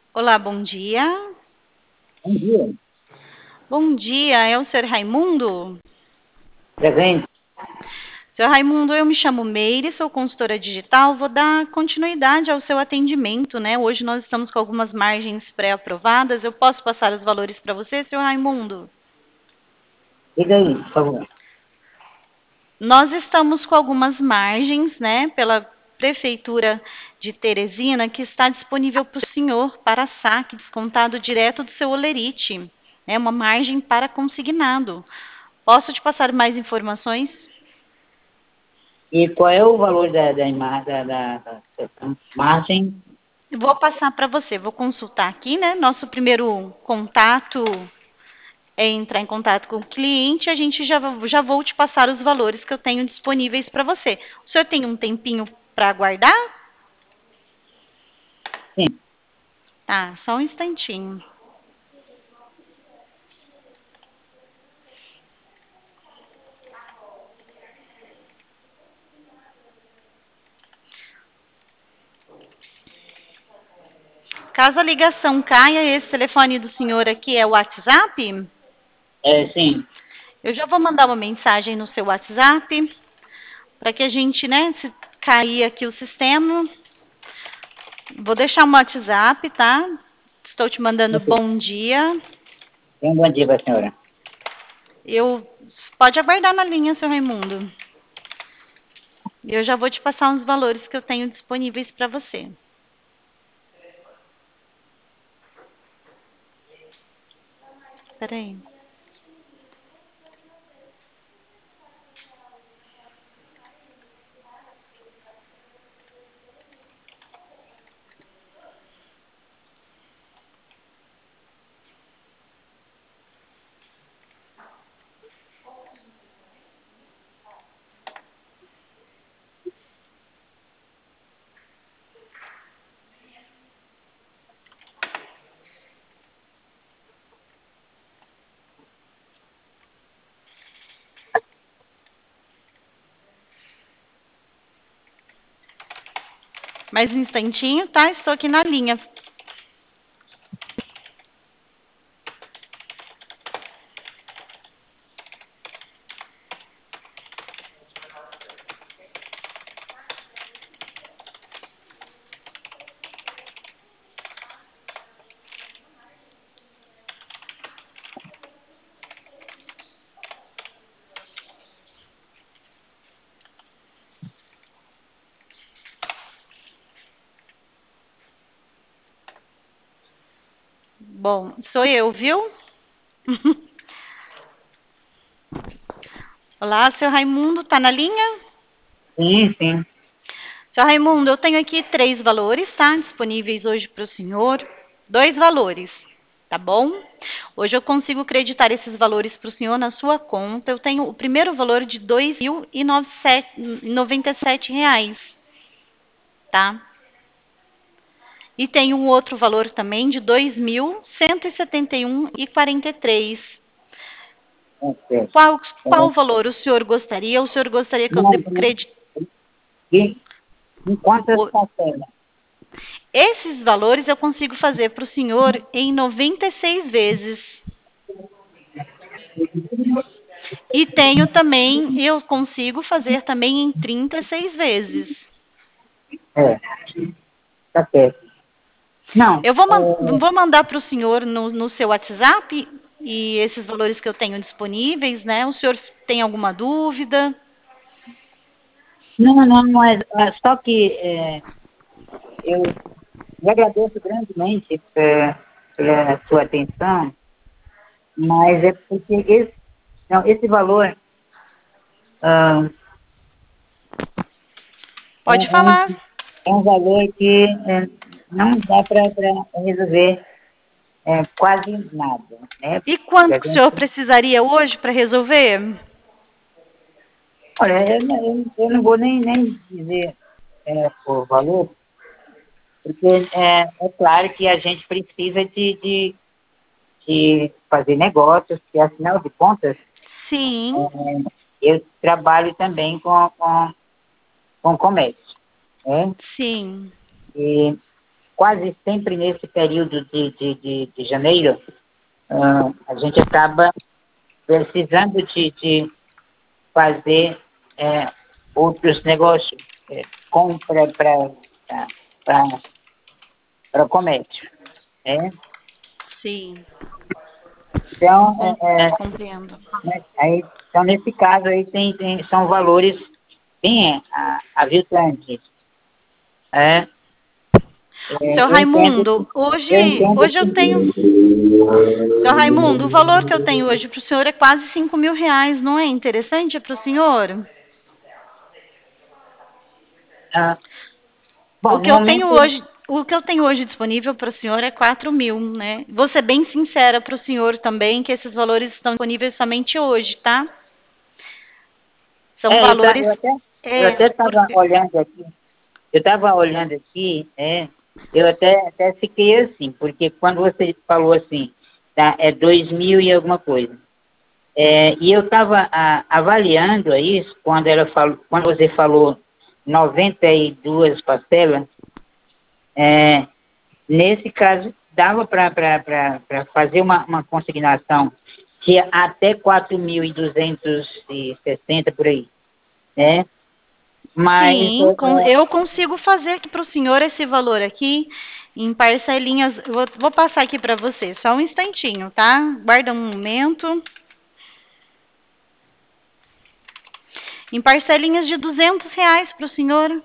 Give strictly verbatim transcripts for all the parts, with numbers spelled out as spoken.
Olá, bom dia. Bom dia. Bom dia, é o senhor Raimundo? Presente. Senhor Raimundo, eu me chamo Meire, sou consultora digital, vou dar continuidade ao seu atendimento, né? Hoje nós estamos com algumas margens pré-aprovadas, eu posso passar os valores para você, senhor Raimundo? Diga aí, por favor. Nós estamos com algumas margens, né, pela Prefeitura de Teresina, que está disponível para o senhor para saque descontado direto do seu holerite. É uma margem para consignado. Posso te passar mais informações? E qual é o valor da, da, ima- da, da, da, da margem? Vou passar para você, vou consultar aqui, né? Nosso primeiro contato é entrar em contato com o cliente, a gente já, já vou te passar os valores que eu tenho disponíveis para você. O senhor tem um tempinho para aguardar? Sim. Tá, só um instantinho. Caso a ligação caia, esse telefone do senhor aqui é o WhatsApp? É, sim. Eu já vou mandar uma mensagem no seu WhatsApp para que a gente, né, se cair aqui o sistema, vou deixar um WhatsApp, tá? Estou te mandando Ok. bom dia. Um bom dia para a senhora. Eu pode aguardar na linha, seu Raimundo. Eu já vou te passar uns valores que eu tenho disponíveis para você. Espera aí. Mais um instantinho, tá? Estou aqui na linha. Bom, sou eu, viu? Olá, seu Raimundo, tá na linha? Sim, sim. Seu Raimundo, eu tenho aqui três valores, tá? Disponíveis hoje para o senhor. Dois valores, tá bom? Hoje eu consigo creditar esses valores para o senhor na sua conta. Eu tenho o primeiro valor de dois mil e noventa e sete reais, tá? E tem um outro valor também de dois mil cento e setenta e um e quarenta e três. Ok. Qual, É, qual valor o senhor gostaria? O senhor gostaria que eu não, não. credite? E em quantas parcelas? Esses valores eu consigo fazer para o senhor em noventa e seis vezes. E tenho também, eu consigo fazer também em trinta e seis vezes. É, tá certo. Não, Eu vou, man- é, vou mandar para o senhor no, no seu WhatsApp e esses valores que eu tenho disponíveis, né? O senhor tem alguma dúvida? não, não, mas é, só que é, eu lhe agradeço grandemente é, pela sua atenção, mas é porque esse, não, esse valor ah, é, Pode é um, falar. é um valor que é, não dá para resolver é, quase nada, né? E Porque a quanto que o senhor gente, precisaria hoje para resolver? olha, eu, não- eu, eu não vou nem, nem dizer é, o valor, porque é, é claro que a gente precisa de, de, de fazer negócios, porque afinal de contas, Sim, eu trabalho também com, com, com comércio, né? sim. quase sempre nesse período de, de, de, de janeiro, uh, a gente acaba precisando de, de fazer é, outros negócios, é, compra para o comércio. É? Sim. Então, Com, é, é, compreendo. né, aí, então, nesse caso aí tem, tem, são valores bem aviltantes. É, é, Seu eu entendo, Raimundo, eu hoje, entendo hoje eu tenho. Seu Raimundo, o valor que eu que... tenho hoje para o senhor é quase cinco mil reais, não é interessante para o senhor? Ah, O bom, no que eu tenho momento, hoje, o que eu tenho hoje disponível para o senhor é quatro mil, né? Vou ser bem sincera para o senhor também que esses valores estão disponíveis somente hoje, tá? São é, eu, tá, valores. eu até eu É, até estava porque. olhando aqui, eu estava olhando aqui, é, eu até, até fiquei assim, porque quando você falou assim, tá, é dois mil e alguma coisa, é, e eu estava avaliando isso quando, ela falou, quando você falou noventa e duas parcelas, é, nesse caso, dava para fazer uma, uma consignação que é até quatro mil duzentos e sessenta por aí, né? Mas Sim, com- é, eu consigo fazer aqui para o senhor esse valor aqui em parcelinhas. Eu Vou, vou passar aqui para você, só um instantinho, tá? Guarda um momento. Em parcelinhas de duzentos reais para o senhor.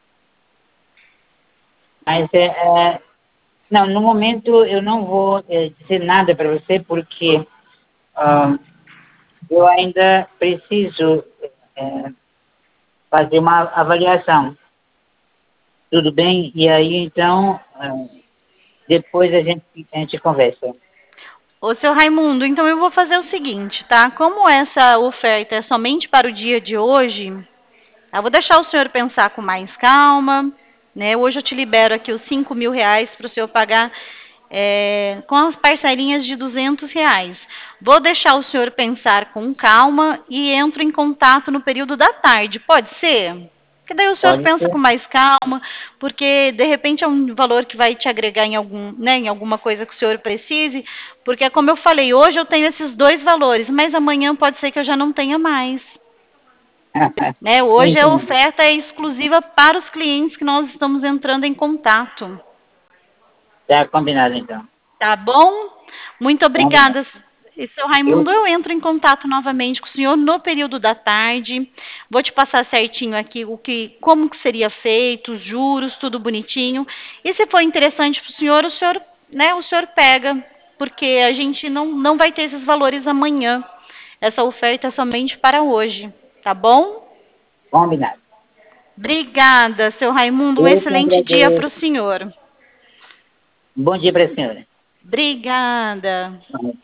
mas é, é, não, no momento eu não vou é, dizer nada para você porque ah, eu ainda preciso é, fazer uma avaliação. Tudo bem? E aí então ah, depois a gente, a gente conversa. Ô, seu Raimundo, então eu vou fazer o seguinte, tá? Como essa oferta é somente para o dia de hoje, eu vou deixar o senhor pensar com mais calma, né? Hoje eu te libero aqui os cinco mil reais para o senhor pagar é, com as parcelinhas de duzentos reais. Vou deixar o senhor pensar com calma e entro em contato no período da tarde, pode ser? Porque daí o senhor Pode pensa ser? com mais calma, porque de repente é um valor que vai te agregar em algum, né, em alguma coisa que o senhor precise, porque como eu falei, hoje eu tenho esses dois valores, mas amanhã pode ser que eu já não tenha mais. Né? Eu Hoje a entendo. oferta é exclusiva para os clientes que nós estamos entrando em contato. Tá combinado então. Tá bom? Muito Combinado. obrigada. E, seu Eu, Raimundo, eu entro em contato novamente com o senhor no período da tarde. Vou te passar certinho aqui o que, como que seria feito, os juros, tudo bonitinho. E se for interessante para o senhor, o senhor, né, o senhor pega, porque a gente não, não vai ter esses valores amanhã. Essa oferta é somente para hoje, tá bom? combinado. Obrigada, seu Raimundo. Um Eu que excelente dia para o agradeço. senhor. Bom dia para a senhora. Obrigada.